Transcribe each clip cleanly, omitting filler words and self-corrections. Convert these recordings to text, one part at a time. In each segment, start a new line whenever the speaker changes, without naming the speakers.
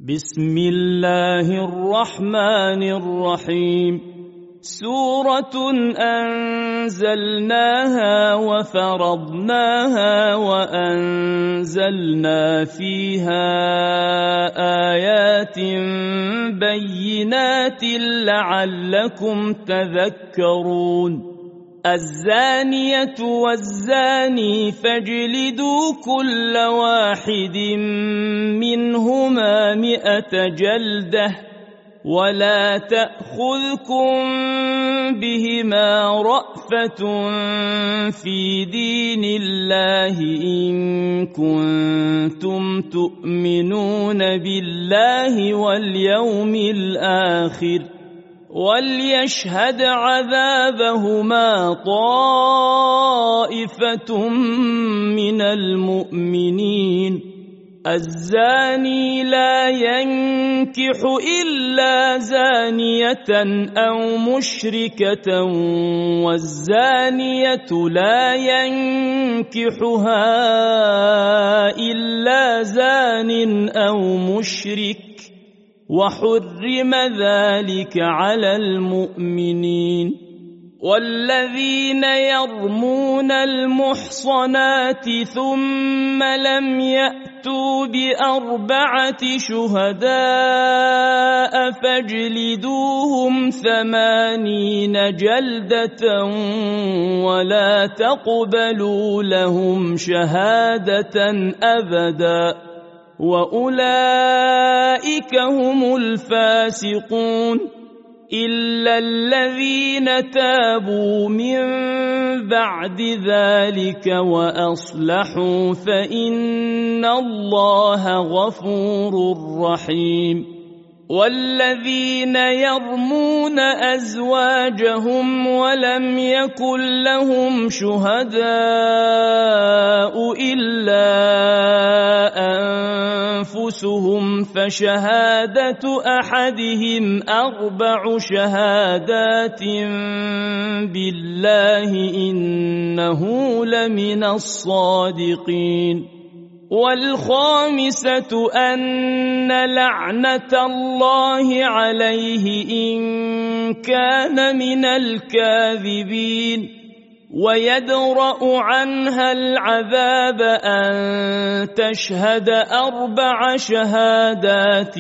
بسم الله الرحمن الرحيم سورة أنزلناها وفرضناها وأنزلنا فيها آيات بينات لعلكم تذكرون الزانية والزاني فاجلدوا كل واحد منهما 100 جلدة ولا تأخذكم بهما رأفة في دين الله إن كنتم تؤمنون بالله واليوم الآخر وليشهد عذابهما طائفة من المؤمنين الزاني لا ينكح إلا زانية أو مشركة والزانية لا ينكحها إلا زان أو مشرك وحرم ذلك على المؤمنين والذين يرمون المحصنات ثم لم يأتوا ب4 شهداء فاجلدوهم 80 جلدة ولا تقبلوا لهم شهادة أبدا وأولئك هم الفاسقون إلا الذين تابوا من بعد ذلك وأصلحوا فإن الله غفور رحيم والذين يرمون أزواجهم ولم يكن لهم شهداء إلا أنفسهم فشهادة أحدهم 4 شهادات بالله إنه لمن الصادقين والخامسة أن لعنة الله عليه إن كان من الكاذبين ويدرأ عنها العذاب أن تشهد 4 شهادات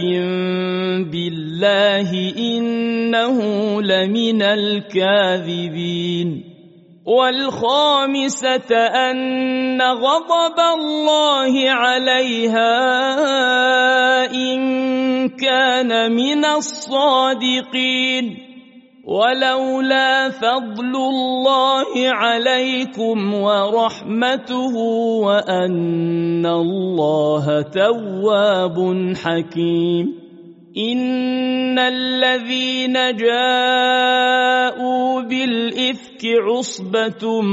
بالله إنه لمن الكاذبين والخامسة أن غضب الله عليها إن كان من الصادقين ولولا فضل الله عليكم ورحمته وأن الله تواب حكيم إن الذين جاءوا بالإفك عصبة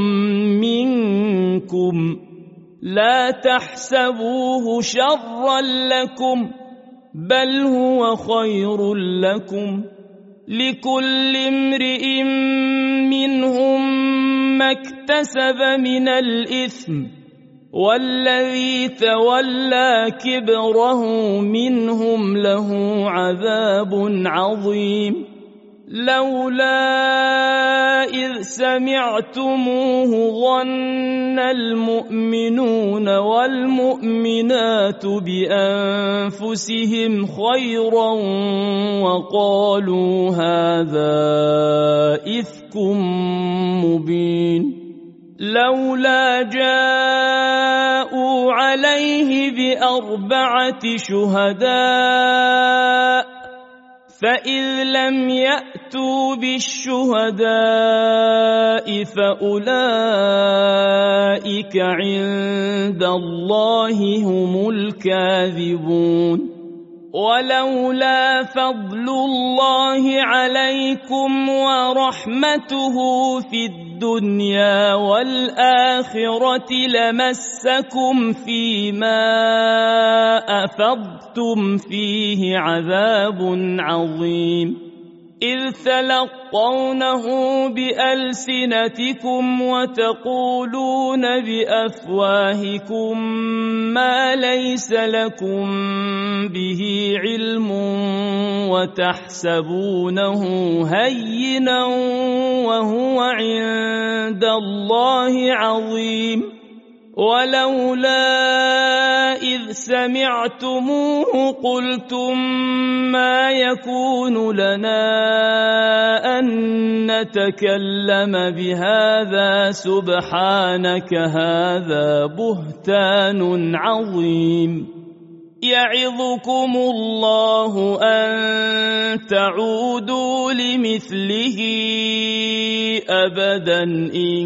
منكم لا تحسبوه شرا لكم بل هو خير لكم لكل امرئ منهم ما اكتسب من الإثم والذي تولى كبره منهم له عذاب عظيم لولا إذ سمعتموه ظن المؤمنون والمؤمنات بأنفسهم خيرا وقالوا هذا إفك مبين لولا جاءوا عليه ب4 شهداء فإذ لم يأتوا بالشهداء فأولئك عند الله هم الكاذبون ولولا فضل الله عليكم ورحمته في الدنيا والآخرة لمسكم فيما أفضتم فيه عذاب عظيم إذ تلقونه بألسنتكم وتقولون بأفواهكم ما ليس لكم به علم وتحسبونه هينا وهو عند الله عظيم ولولا إذ سمعتموه قلتم ما يكون لنا أن نتكلم بهذا سبحانك هذا بهتان عظيم يعظكم الله أن تعودوا لمثله أبدا إن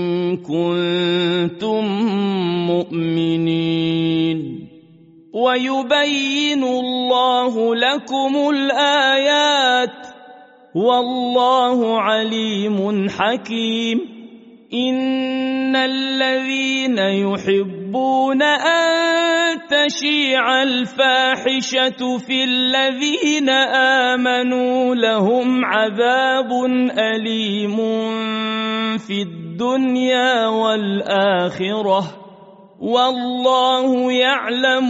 كنتم مؤمنين ويبين الله لكم الآيات والله عليم حكيم إن الذين يحبون أن تشيع الفاحشة في الذين آمنوا لهم عذاب أليم في الدنيا والآخرة والله يعلم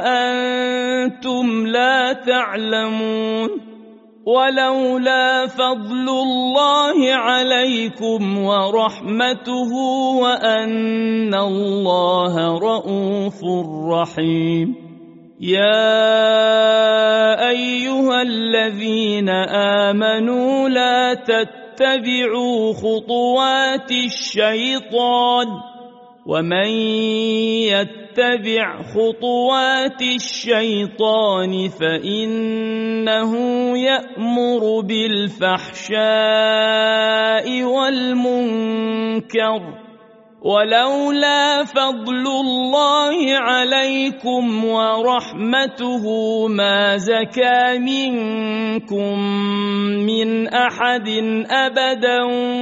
وأنتم لا تعلمون ولولا فضل الله عليكم ورحمته وأن الله رءوف رحيم يا أيها الذين آمنوا لا تتبعوا خطوات الشيطان ومن يتبع خطوات الشيطان فإنه يأمر بالفحشاء والمنكر ولولا فضل الله عليكم ورحمته ما زكى منكم من أحد أبدا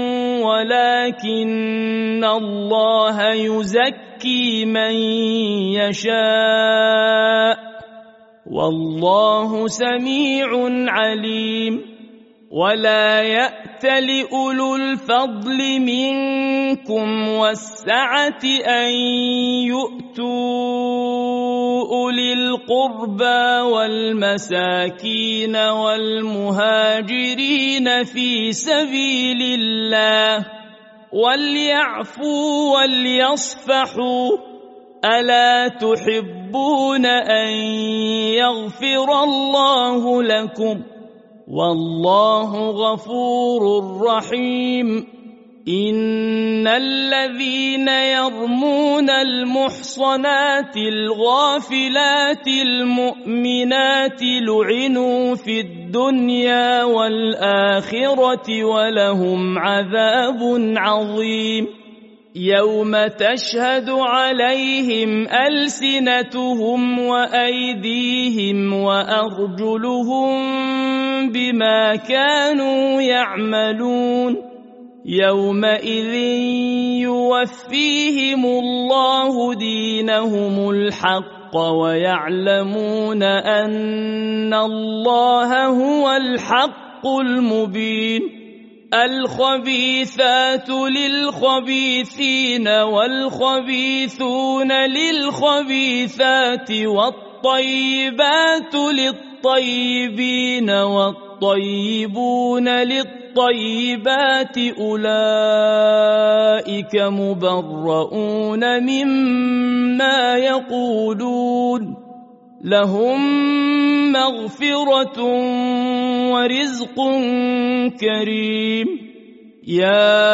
ولكن الله يزكي من يشاء والله سميع عليم ولا يأتل أولو الفضل منكم والسعة أن يؤتوا أولي القربى والمساكين والمهاجرين في سبيل الله وليعفوا وليصفحوا ألا تحبون أن يغفر الله لكم والله غفور رحيم إن الذين يرمون المحصنات الغافلات المؤمنات لعنوا في الدنيا والآخرة ولهم عذاب عظيم يوم تشهد عليهم ألسنتهم وأيديهم وأرجلهم بما كانوا يعملون يومئذ يوفيهم الله دينهم الحق ويعلمون أن الله هو الحق المبين الخبيثات للخبيثين والخبيثون للخبيثات والطيبات للطيبين والطيبون للطيبات أولئك مبرؤون مما يقولون لهم مغفرة ورزق كريم يا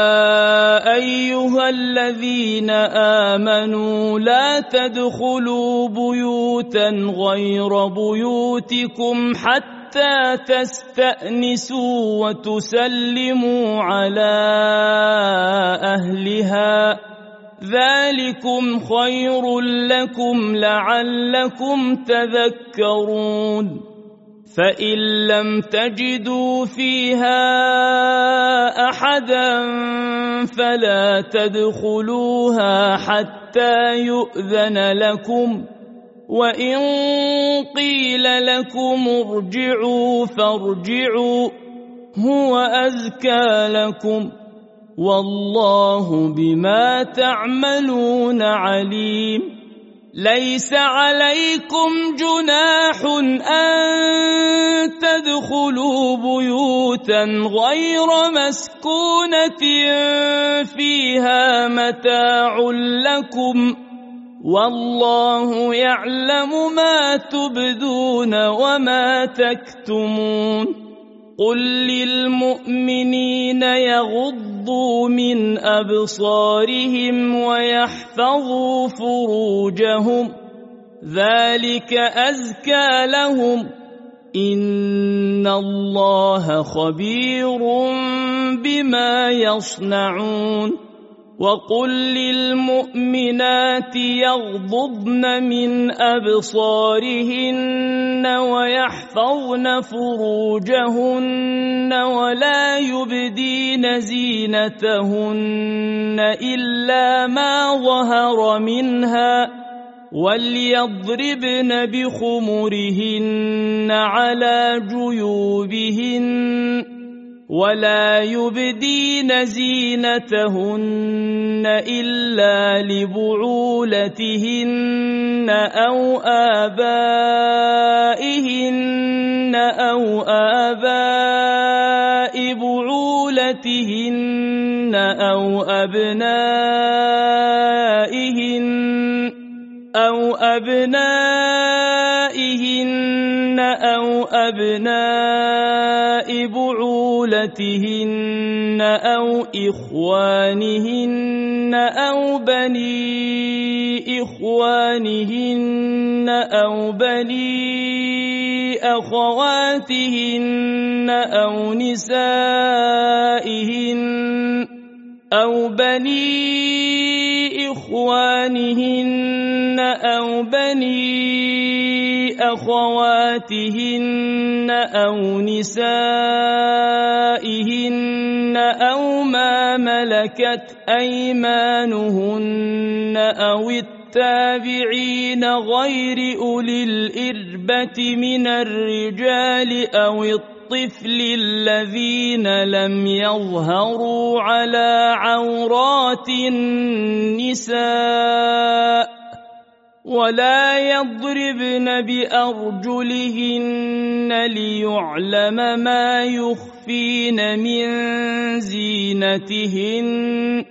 أيها الذين آمنوا لا تدخلوا بيوتا غير بيوتكم حتى تستأنسوا وتسلموا على أهلها ذلكم خير لكم لعلكم تذكرون فإن لم تجدوا فيها أحدا فلا تدخلوها حتى يؤذن لكم وإن قيل لكم ارجعوا فارجعوا هو أزكى لكم والله بما تعملون عليم ليس عليكم جناح أن تدخلوا بيوتا غير مسكونة فيها متاع لكم والله يعلم ما تبدون وما تكتمون قل للمؤمنين يغضوا من أبصارهم ويحفظوا فروجهم ذلك أزكى لهم إن الله خبير بما يصنعون وقل للمؤمنات يغضضن من أبصارهن ويحفظن فروجهن ولا يبدين زينتهن إلا ما ظهر منها وليضربن بخمرهن على جيوبهن ولا يبدين زينتهن إلا لبعولتهن أو آبائهن أو آباء بعولتهن أو أبنائهن أو أبناء بعولتهن أو إخوانهن أو بني إخوانهن أو بني أخواتهن أو نسائهن أو بني إخوانهن أو بني أخواتهن أو نسائهن أو ما ملكت أيمانهن أو التابعين غير أولي الإربة من الرجال أو الطفل الذين لم يظهروا على عورات النساء ولا يضربن بأرجلهن ليعلم ما يخفين من زينتهن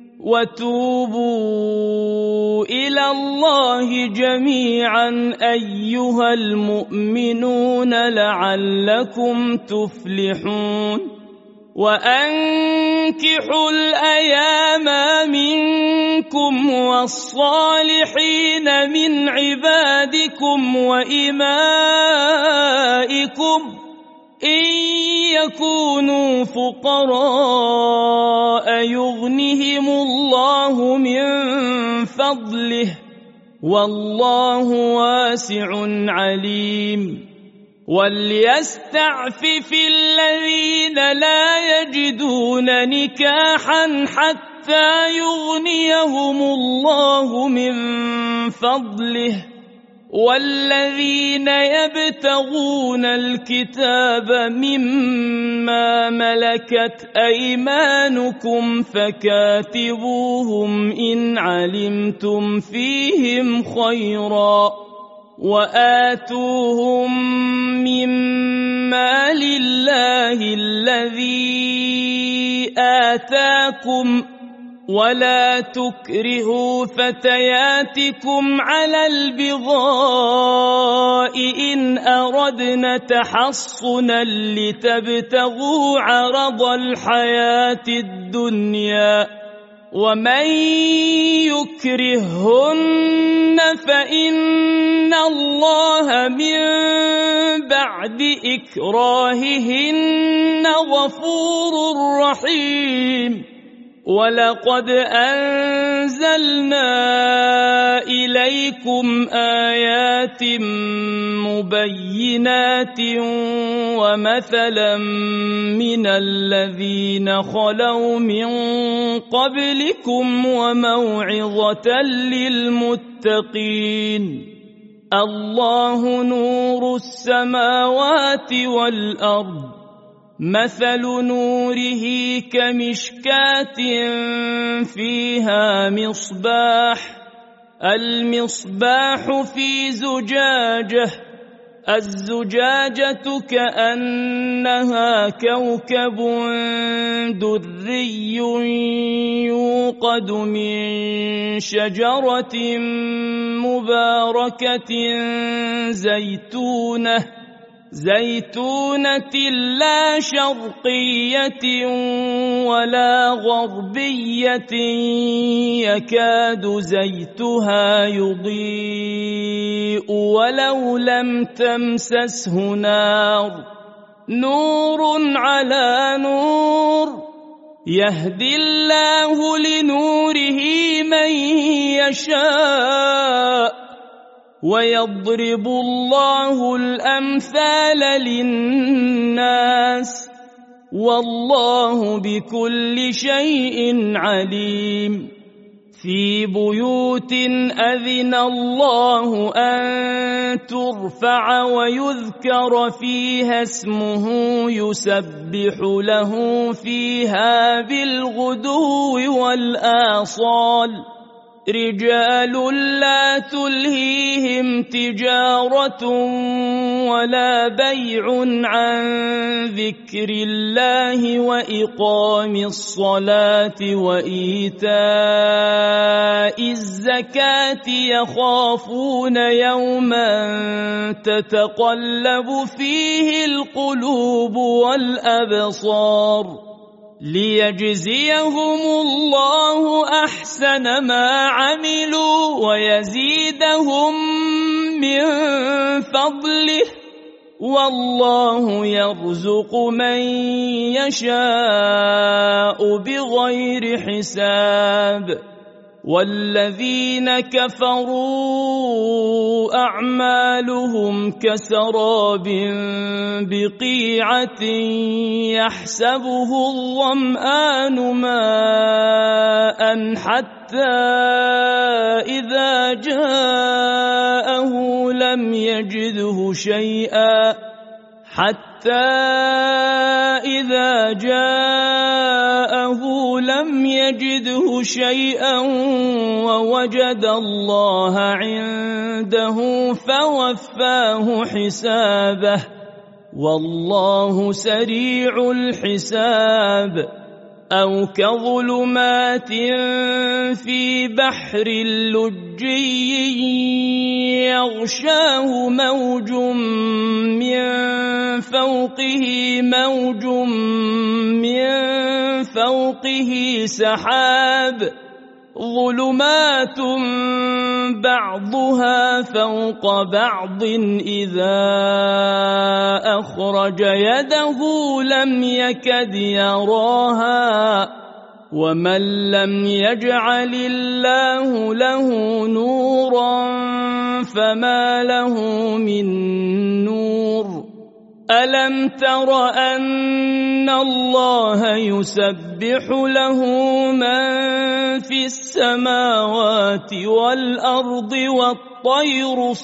وتوبوا إلى الله جميعا أيها المؤمنون لعلكم تفلحون وأنكحوا الأيام منكم والصالحين من عبادكم وإمائكم إن يكونوا فقراء يغنهم الله من فضله والله واسع عليم وليستعفف الذين لا يجدون نكاحا حتى يغنيهم الله من فضله والذين يبتغون الكتاب مما ملكت أيمانكم فكاتبوهم إن علمتم فيهم خيرا وآتوهم مما لله الذي آتاكم ولا تكرهوا فتياتكم على البغاء إن أردنا تحصنا لتبتغوا عرض الحياة الدنيا ومن يكرههن فإن الله من بعد إكراههن غفور رحيم ولقد أنزلنا إليكم آيات مبينات ومثلا من الذين خلوا من قبلكم وموعظة للمتقين الله نور السماوات والأرض مثل نوره كمشكاة فيها مصباح، المصباح في زجاجة، الزجاجة كأنها كوكب دري يوقد من شجرة مباركة زيتونة لا شرقية ولا غربية يكاد زيتها يضيء ولو لم تمسسه نار، نور على نور، يهدي الله لنوره من يشاء، ويضرب الله الأمثال للناس، والله بكل شيء عليم. في بيوت أذن الله أن ترفع ويذكر فيها اسمه يسبح له فيها بالغدو والآصال، رجال لا تلهيهم تجارة ولا بيع عن ذكر الله وإقام الصلاة وإيتاء الزكاة يخافون يوما تتقلب فيه القلوب والأبصار، ليجزيهم الله أحسن ما عملوا ويزيدهم من فضله، والله يرزق من يشاء بغير حساب. والذين كفروا أعمالهم كسراب بقيعة يحسبه الظمآن ماء حتى إذا جاءه لم يجده شيئا ووجد الله عنده فوفاه حسابه، والله سريع الحساب. أو كظلمات في بحر لجي يغشاه موج من فوقه سحاب، ظلمات بعضها فوق بعض إذا أخرج يده لم يكد يراها، ومن لم يجعل الله له نورا فما له من نور. ألم تر أن الله يسبح له من في السماوات والأرض والطير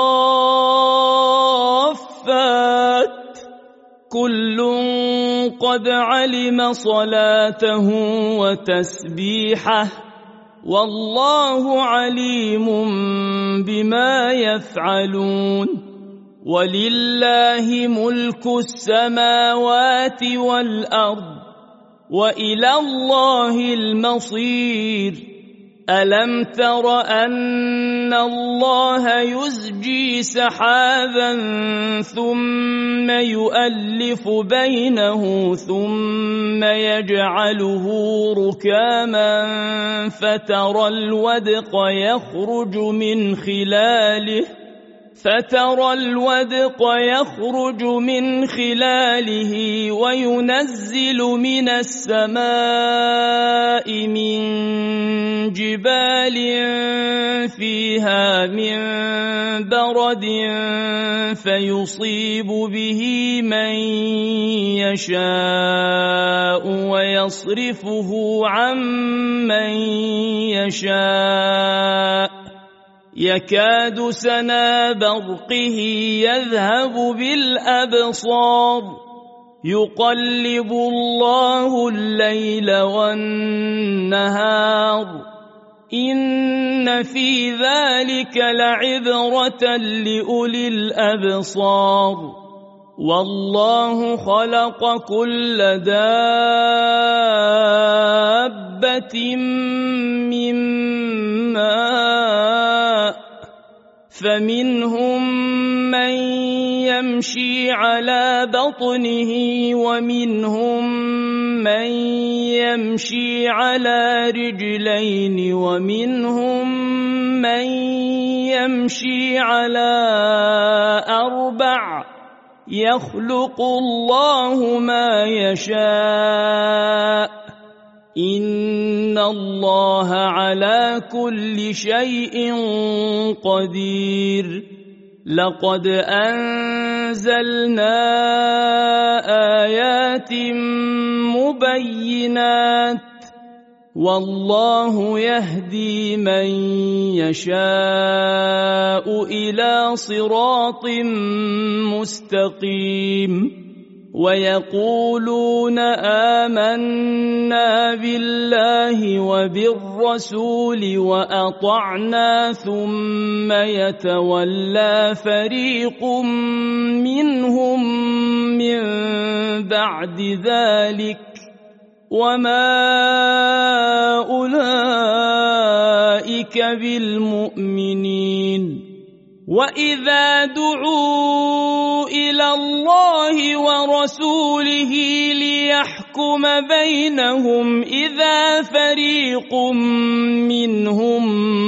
صافات، كل قد علم صلاته وتسبيحه، والله عليم بما يفعلون. ولله ملك السماوات والأرض وإلى الله المصير. ألم تر أن الله يزجي سحابا ثم يؤلف بينه ثم يجعله ركاما فترى الودق يخرج من خلاله وينزل من السماء من جبال فيها من برد فيصيب به من يشاء ويصرفه عن من يشاء، يكاد سنا برقه يذهب بالأبصار، يقلب الله الليل والنهار إن في ذلك لعبرة لأولي الأبصار والله خلق كل دابة من ماء فمنهم من يمشي على بطنه ومنهم من يمشي على رجلين ومنهم من يمشي على أربع يخلق الله ما يشاء إن الله على كل شيء قدير لقد أنزلنا آيات مبينات والله يهدي من يشاء إلى صراط مستقيم ويقولون آمنا بالله وبالرسول وأطعنا ثم يتولى فريق منهم من بعد ذلك وما أولئك بالمؤمنين وإذا دعوا إلى الله ورسوله ليحكم بينهم إذا فريق منهم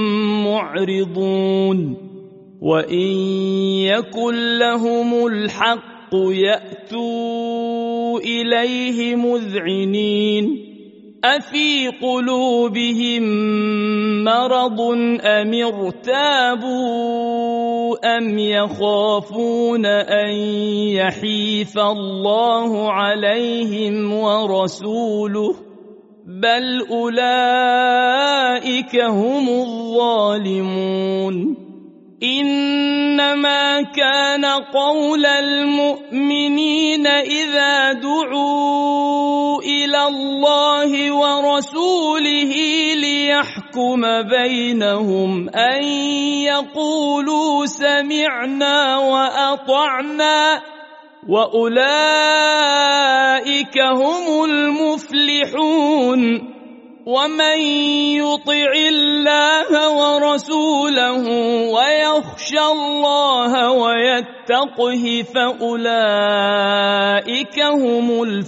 معرضون وإن يكن لهم الحق يأتوا إليه مذعنين أفي قلوبهم مرض أم ارتابوا أم يخافون أن يحيف الله عليهم ورسوله بل أولئك هم الظالمون إنما كان قول المؤمنين إذا دعوا إلى الله ورسوله ليحكم بينهم أن يقولوا سمعنا وأطعنا وأولئك هم المفلحون ومن يطع الله ورسوله ويخشى الله ويتقه فأولئك هم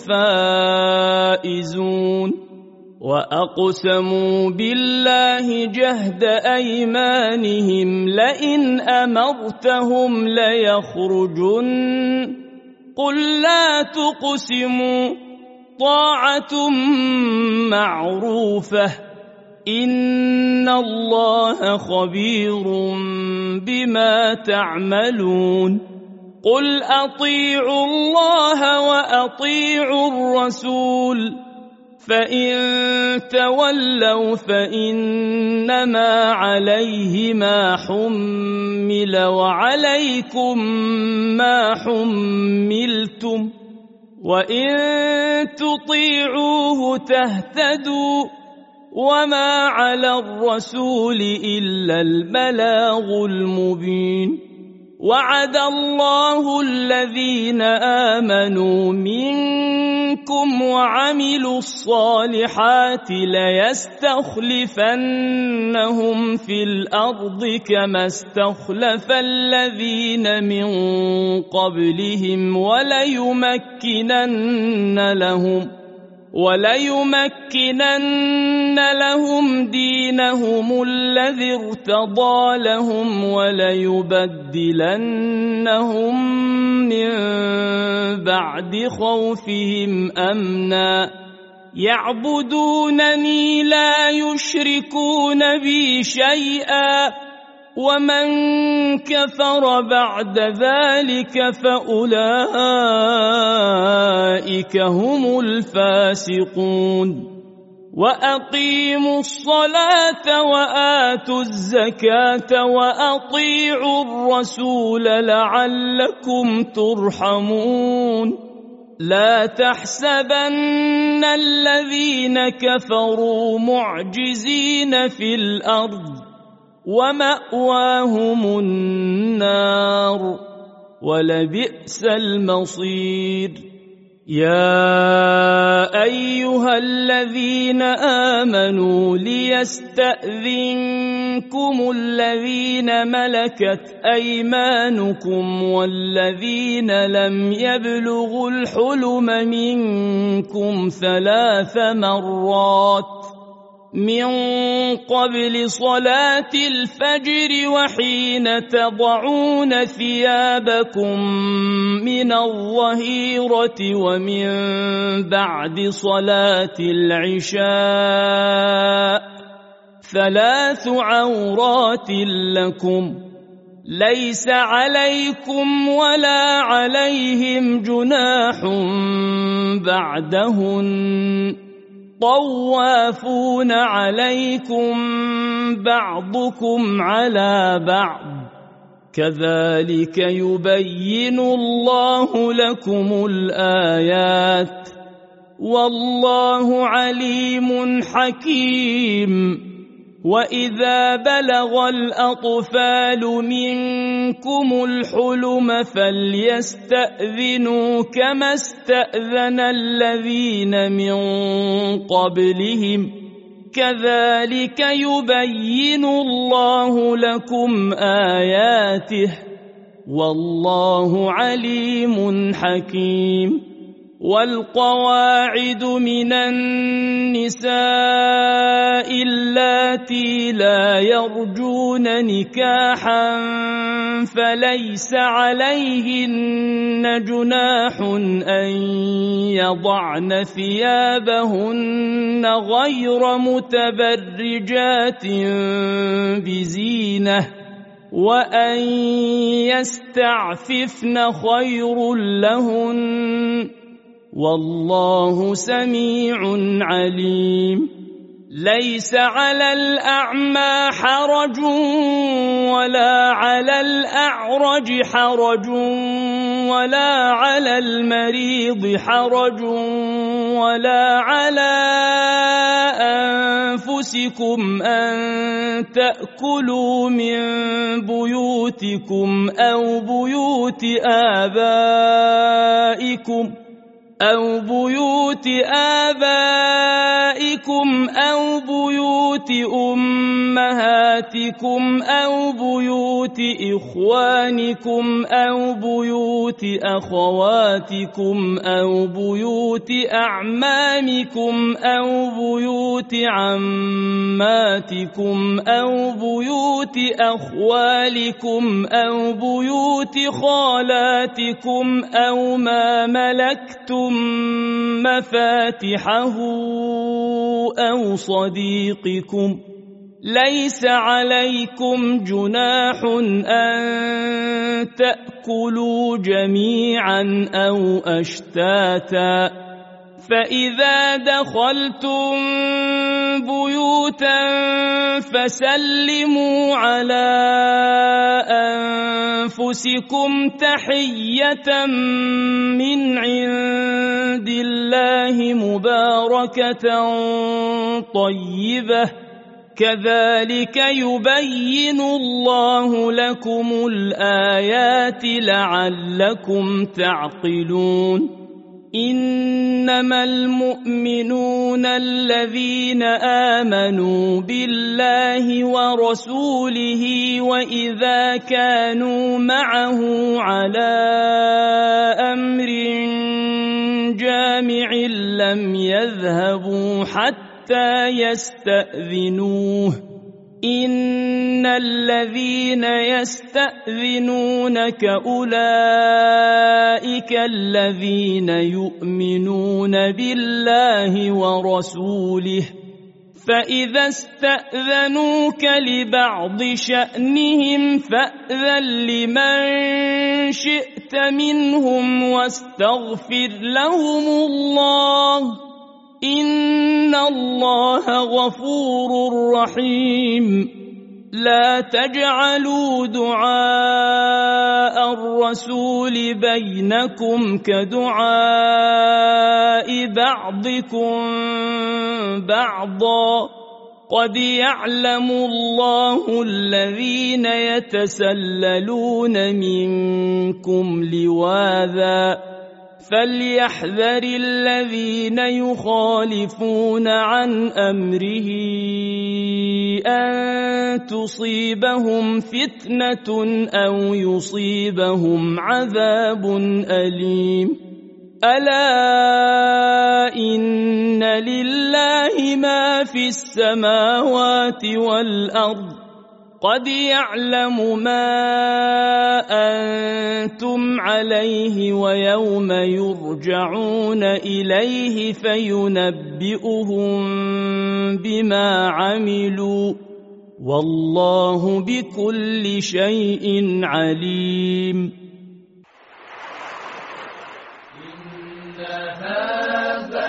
الفائزون وأقسموا بالله جهد أيمانهم لئن أمرتهم ليخرجن قل لا تقسموا طاعة معروفة إن الله خبير بما تعملون قل أطيعوا الله وأطيعوا الرسول فإن تولوا فإنما عليه ما حمل وعليكم ما حملتم وإن تطيعوه تهتدوا وما على الرسول إلا البلاغ المبين وعد الله الذين آمنوا منكم وعملوا الصالحات ليستخلفنهم في الأرض كما استخلف الذين من قبلهم وليمكنن لهم دينهم الذي ارتضى لهم وليبدلنهم من بعد خوفهم أمنا يعبدونني لا يشركون بي شيئا ومن كفر بعد ذلك فأولئك هم الفاسقون وأقيموا الصلاة وآتوا الزكاة وأطيعوا الرسول لعلكم ترحمون لا تحسبن الذين كفروا معجزين في الأرض ومأواهم النار ولبئس المصير يا أيها الذين آمنوا ليستأذنكم الذين ملكت أيمانكم والذين لم يبلغوا الحلم منكم 3 مرات من قبل صلاة الفجر وحين تضعون ثيابكم من الظهيرة ومن بعد صلاة العشاء 3 عورات لكم ليس عليكم ولا عليهم جناح بعدهن طوافون عليكم بعضكم على بعض كذلك يبين الله لكم الآيات والله عليم حكيم وإذا بلغ الأطفال منكم الحلم فليستأذنوا كما استأذن الذين من قبلهم كذلك يبين الله لكم آياته والله عليم حكيم والقواعد من النساء اللاتي لا يرجون نكاحا فليس عليهن جناح أن يضعن ثيابهن غير متبرجات بزينة وأن يستعففن خير لهن والله سميع عليم ليس على الأعمى حرج ولا على الأعرج حرج ولا على المريض حرج ولا على أنفسكم أن تأكلوا من بيوتكم أو بيوت آبائكم أو بيوت أمهاتكم أو بيوت إخوانكم أو بيوت أخواتكم أو بيوت أعمامكم أو بيوت عماتكم أو بيوت أخوالكم أو بيوت خالاتكم أو ما ملكتم مفاتحه أو صديقكم ليس عليكم جناح أن تأكلوا جميعا أو أشتاتا فإذا دخلتم بيوتا فسلموا على أنفسكم تحية من عند الله مباركة طيبة كذلك يبين الله لكم الآيات لعلكم تعقلون إنما المؤمنون الذين آمنوا بالله ورسوله وإذا كانوا معه على أمر جامع لم يذهبوا حتى يستأذنوه إن الذين يستأذنونك أولئك الذين يؤمنون بالله ورسوله فإذا استأذنوك لبعض شأنهم فأذن لمن شئت منهم واستغفر لهم الله إن الله غفور رحيم لا تجعلوا دعاء الرسول بينكم كدعاء بعضكم بعضا قد يعلم الله الذين يتسللون منكم لواذا فليحذر الذين يخالفون عن أمره أن تصيبهم فتنة أو يصيبهم عذاب أليم ألا إن لله ما في السماوات والأرض قد يعلم ما أنتم عليه ويوم يرجعون إليه فينبئهم بما عملوا والله بكل شيء عليم.
إن هذا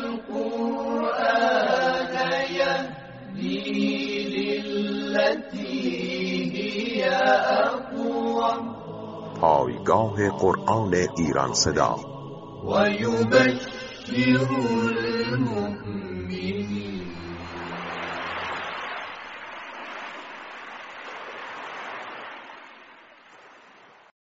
القرآن يهدي للتي هي أقوم
پایگاه قرآن ایران صدا
و یبشر المؤمنین